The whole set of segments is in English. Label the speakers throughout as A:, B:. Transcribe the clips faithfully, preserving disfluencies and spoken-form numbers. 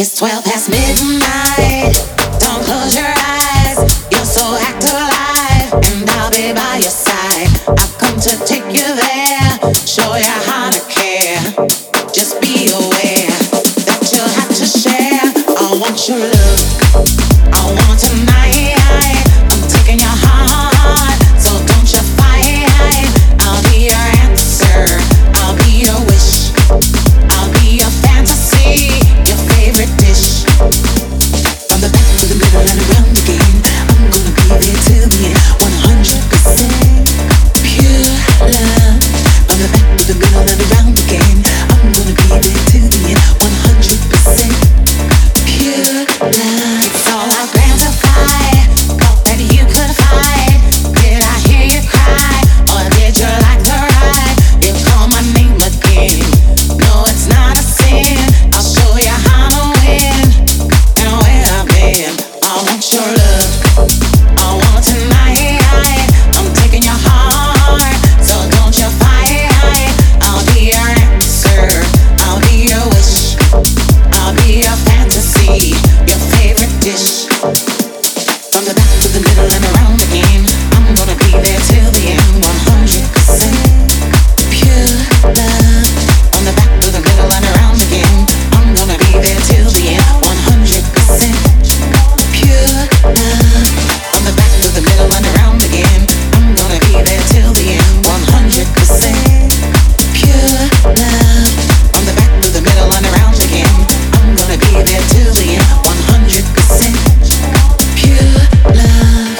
A: It's twelve past midnight. Don't close your eyes. You're so act alive, and I'll be by your side. I've come to take you there, show you how to care. Just be aware that you'll have to share. I want your love. I want tonight. I'm taking your heart, so don't you fight. I'll be your answer. I'll be your wish. I'll be your fantasy, your favorite dish. From the back to the middle and around again, I'm gonna be there till the end. one hundred percent pure love. From the back to the middle and around again, I'm gonna be there till the end. one hundred percent pure love. It's all I'll gratify. Thought that you could hide. Did I hear you cry, or did you like the ride? You call my name again. No, it's not a sin. I'll show you how to win and where I've been. I want your love. I want tonight. I'm taking your heart, so don't you fight. I'll be your answer. I'll be your wish. I'll be your fantasy, your favorite dish. From the back to the middle and around again, I'm gonna be there till the end. one hundred percent pure love. From the back to the middle and around again, I'm gonna be there till the end. one hundred percent pure love. From the back to the middle and around again, I'm gonna be there till the end. one hundred percent pure love. From the back to the middle and around again, I'm gonna be there till the end. one hundred percent pure love.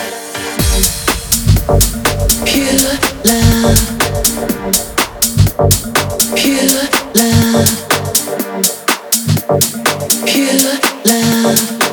A: Pure love. Pure love. Pure love.